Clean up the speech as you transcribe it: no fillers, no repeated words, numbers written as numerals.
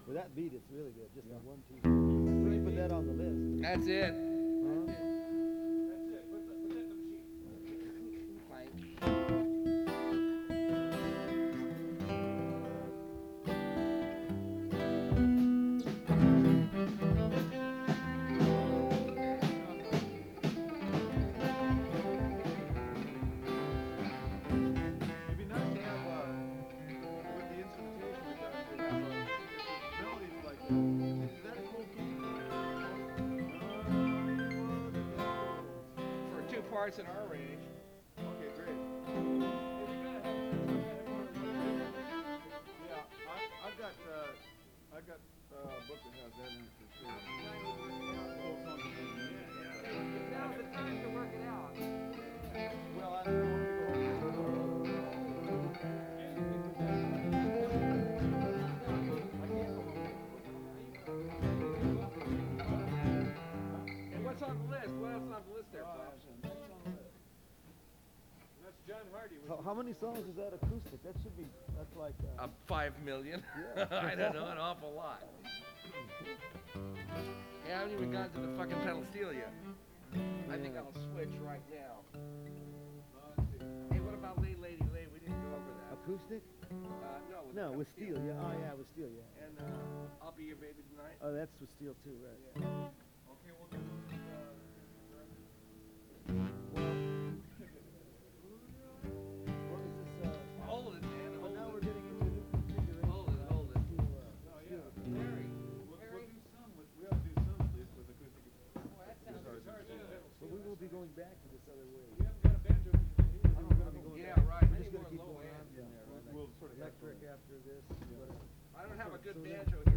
With that beat, it's really good. Just a 1, 2, 3. We can put that on the list. That's it. Huh? That's it. Put that in the machine. Fine. It'd be nice to have, with the instrumentation we got, to have melodies like that. Is that a cool key? For 2 parts in our range. Okay, great. Yeah, I've got a book that has that in it for sure. Now's the time to work it out. Well, I don't know. And what's on the list? What else is on the list there, Pops? That's John Hardy. How many songs is that acoustic? That should be, that's like, 5 million. Yeah. I don't know, an awful lot. Yeah, I haven't even gotten to the fucking pedal steel yet. I think I'll switch right now. Hey, what about Lay Lady Lay? We didn't go over that. acoustic? No, with No, pedal with steel, yeah. Oh, yeah, with steel, yeah. And I'll Be Your Baby Tonight. Oh, that's with steel too, right? Okay, we'll get those. What is this, Hold it, man. well, Hold now it. we're getting into new configuration. Hold it, hold it. Steel, Harry. We'll do some with, we ought to do some at least with acoustic guitars. but we will be going back to this other way. We haven't got a banjo. Yeah, right. I We're need just gonna more keep low going end on in from there. there, right? We'll sort of Electric after this. I don't have a good So then- banjo